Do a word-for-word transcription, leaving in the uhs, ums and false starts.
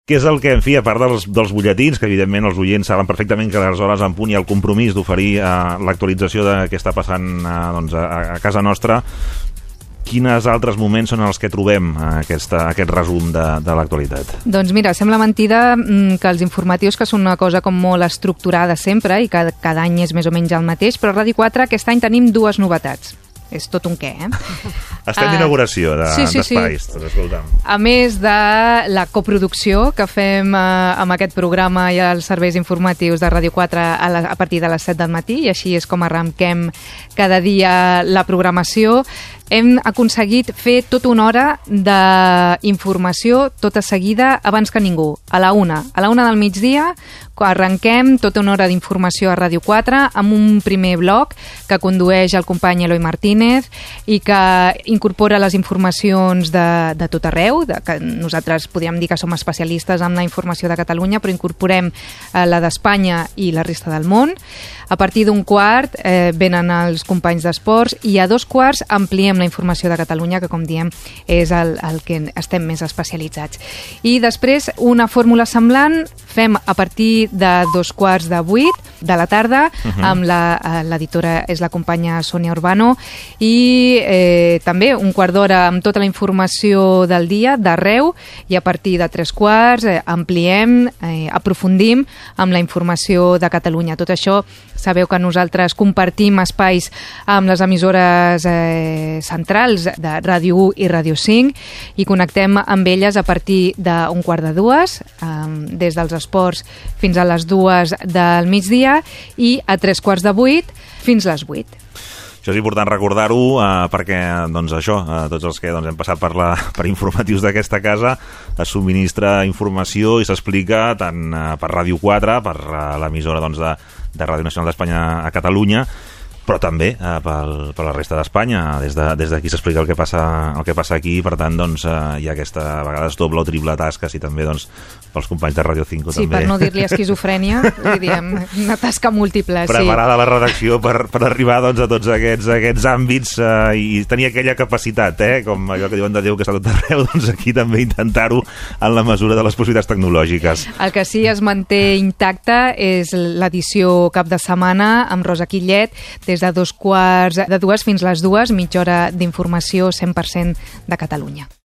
que és el que, en fi, a part dels, dels butlletins, que evidentment els oients saben perfectament que a les hores en punt hi ha el compromís d'oferir eh, l'actualització de què està passant eh, doncs, a, a casa nostra, quins altres moments són els que trobem eh, aquesta, aquest resum de, de l'actualitat? Doncs mira, sembla mentida que els informatius, que són una cosa com molt estructurada sempre i que cada any és més o menys el mateix, però a Ràdio quatre aquest any tenim dues novetats. És tot un què, eh? Estem d'inauguració de, sí, sí, d'espais, sí. tot escoltant. A més de la coproducció que fem eh, amb aquest programa i els serveis informatius de Ràdio quatre a, la, a partir de les set del matí, i així és com arrenquem cada dia la programació, hem aconseguit fer tota una hora d'informació tota seguida abans que ningú, a la una. A la una del migdia arrenquem tota una hora d'informació a Ràdio quatre amb un primer bloc que condueix el company Eloi Martínez i que incorpora les informacions de, de tot arreu, de, que nosaltres podríem dir que som especialistes en la informació de Catalunya, però incorporem eh, la d'Espanya i la resta del món. A partir d'un quart eh, venen els companys d'esports i a dos quarts ampliem la informació de Catalunya, que com diem és el, el que estem més especialitzats. I després una fórmula semblant fem a partir de dos quarts de vuit de la tarda, uh-huh. amb la, l'editora és la companya Sònia Urbano, i eh, també un quart d'hora amb tota la informació del dia d'arreu, i a partir de tres quarts eh, ampliem, eh, aprofundim amb la informació de Catalunya. Tot això sabeu que nosaltres compartim espais amb les emissores eh, centrals de Ràdio u i Ràdio cinc i connectem amb elles a partir d'un quart de dues, eh, des dels esports fins a les dues del migdia, i a tres quarts de vuit fins a les vuit. Això és important recordar-ho eh, perquè doncs això, eh, tots els que doncs, hem passat per, la, per informatius d'aquesta casa es subministra informació i s'explica tant eh, per Ràdio quatre, per eh, l'emissora doncs, de, de Ràdio Nacional d'Espanya a Catalunya, però també eh, pel, per la resta d'Espanya. Des d'aquí de, des s'explica el que passa el que passa aquí, per tant doncs, eh, hi ha aquesta a vegades doble o triple tasca, i també doncs, pels companys de Ràdio cinc. Sí, també. Per no dir-li esquizofrènia, li diem una tasca múltiple. Preparada sí. La redacció per, per arribar doncs, a tots aquests, aquests àmbits eh, i tenir aquella capacitat, eh, com allò que diuen de Déu que està tot arreu, doncs aquí també intentar-ho en la mesura de les possibilitats tecnològiques. El que sí es manté intacte és l'edició cap de setmana amb Rosa Quillet, des de dos quarts de dues fins les dues, mitja hora d'informació cent per cent de Catalunya.